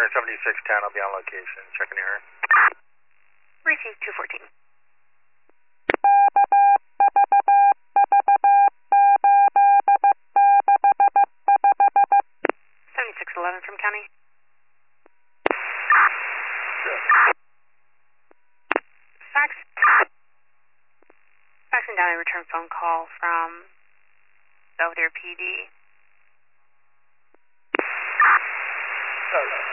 Center 7610, I'll be on location. Checking error. Received 214. 7611 from County. Faxing down a return phone call from Belvedere PD. Hello.